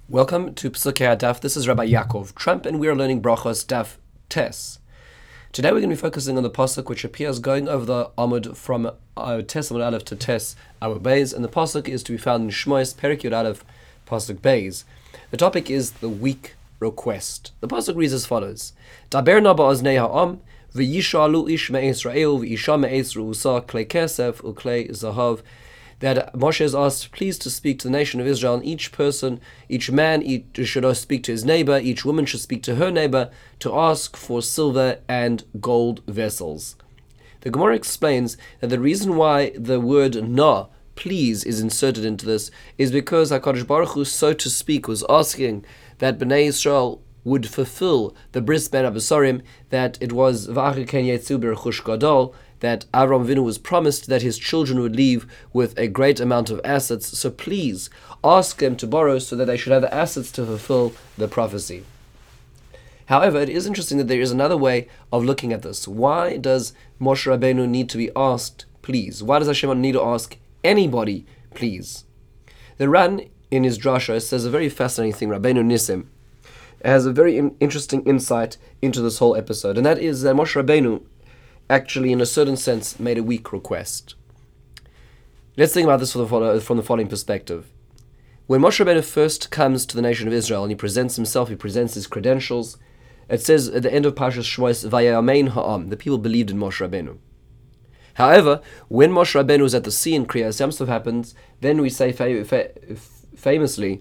Welcome to Pesukei Daf. This is Rabbi Yaakov Trump, and we are learning Brachos Daf Tes. Today we're going to be focusing on the pasuk which appears going over the Amud from Tes Amud Aleph to Tes Amud Beis, and the pasuk is to be found in Shmois Perek Yud Aleph pasuk Beis. The topic is the weak request. The pasuk reads as follows: Daber na ba'oznei ha'am v'yishalu ish me'Yisrael v'isha me'ez ru'usa klei kesef u'klei zahav. That Moshe is asked, please, to speak to the nation of Israel, and each person, each man should speak to his neighbor, each woman should speak to her neighbor, to ask for silver and gold vessels. The Gemara explains that the reason why the word na, please, is inserted into this is because HaKadosh Baruch Hu, so to speak, was asking that Bnei Israel would fulfill the bris ben Abasarim, that it was v'acher ken yetzu b'rechush gadol, that Avram Avinu was promised that his children would leave with a great amount of assets. So please ask them to borrow so that they should have the assets to fulfill the prophecy. However, it is interesting that there is another way of looking at this. Why does Moshe Rabbeinu need to be asked please? Why does Hashem need to ask anybody please? The Ran in his drasha says a very fascinating thing. Rabbeinu Nissim has a very interesting insight into this whole episode, and that is that Moshe Rabbeinu actually, in a certain sense, made a weak request. Let's think about this from the following perspective. When Moshe Rabbeinu first comes to the nation of Israel and he presents himself, he presents his credentials, it says at the end of Parshas Shmois, Vayamein ha'am, the people believed in Moshe Rabbeinu. However, when Moshe Rabbeinu was at the sea and Kriyas Yamsuf happens, then we say famously,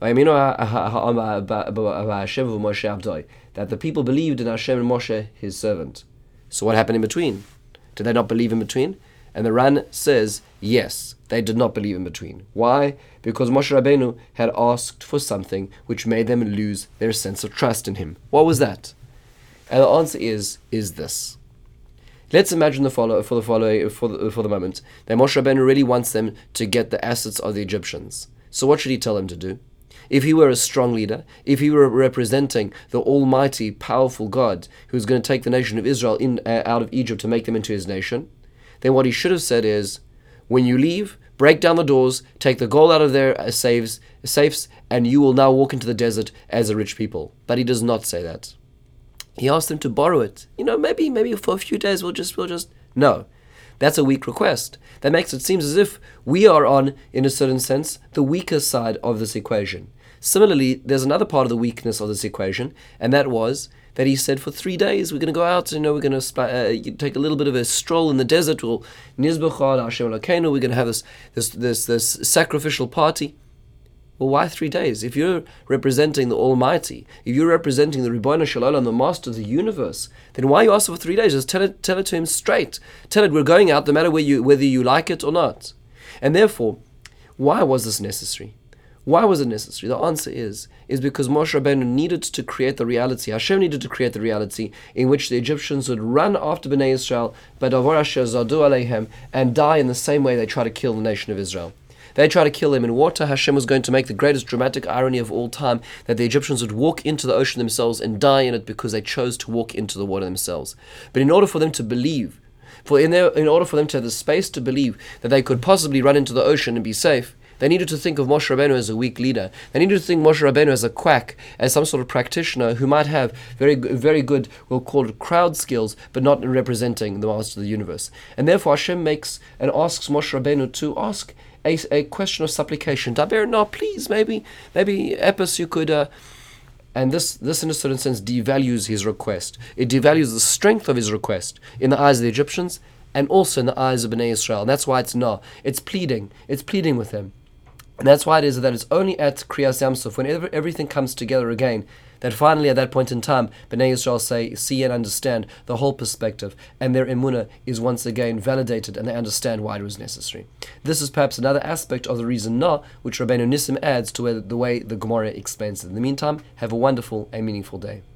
that the people believed in Hashem and Moshe, his servant. So what happened in between? Did they not believe in between? And the Ran says, yes, they did not believe in between. Why? Because Moshe Rabbeinu had asked for something which made them lose their sense of trust in him. What was that? And the answer is this. Let's imagine for the moment that Moshe Rabbeinu really wants them to get the assets of the Egyptians. So what should he tell them to do? If he were a strong leader, if he were representing the almighty, powerful God who's going to take the nation of Israel out of Egypt to make them into his nation, then what he should have said is, when you leave, break down the doors, take the gold out of their safes, and you will now walk into the desert as a rich people. But he does not say that. He asked them to borrow it. Maybe for a few days we'll just no. That's a weak request. That makes it seem as if we are on, in a certain sense, the weaker side of this equation. Similarly, there's another part of the weakness of this equation, and that was that he said for 3 days we're going to go out, we're going to take a little bit of a stroll in the desert, we'll nizbecha Hashem Elokeinu, we're going to have this sacrificial party. Well, why 3 days? If you're representing the Almighty, if you're representing the Ribbono Shel Olam, the Master of the universe, then why are you asking for 3 days? Just tell it to him straight. Tell it we're going out, no matter whether you like it or not. And therefore, why was this necessary? Why was it necessary? The answer is because Moshe Rabbeinu needed to create the reality. Hashem needed to create the reality in which the Egyptians would run after Bnei Israel, and die in the same way they try to kill the nation of Israel. They tried to kill him in water. Hashem was going to make the greatest dramatic irony of all time, that the Egyptians would walk into the ocean themselves and die in it because they chose to walk into the water themselves. But in order for them to believe, in order for them to have the space to believe that they could possibly run into the ocean and be safe, they needed to think of Moshe Rabbeinu as a weak leader. They needed to think Moshe Rabbeinu as a quack, as some sort of practitioner who might have very, very good, we'll call it crowd skills, but not in representing the Master of the universe. And therefore Hashem makes and asks Moshe Rabbeinu to ask a question of supplication. Daber, no, please, maybe Epis, you could, and this in a certain sense devalues his request. It devalues the strength of his request in the eyes of the Egyptians and also in the eyes of Bnei Israel. And that's why it's no. It's pleading with him. And that's why it is that it's only at Kriyas Yamsuf, when everything comes together again, that finally at that point in time, Bnei Israel see and understand the whole perspective, and their emunah is once again validated, and they understand why it was necessary. This is perhaps another aspect of the reason na, which Rabbeinu Nissim adds to the way the Gemara explains it. In the meantime, have a wonderful and meaningful day.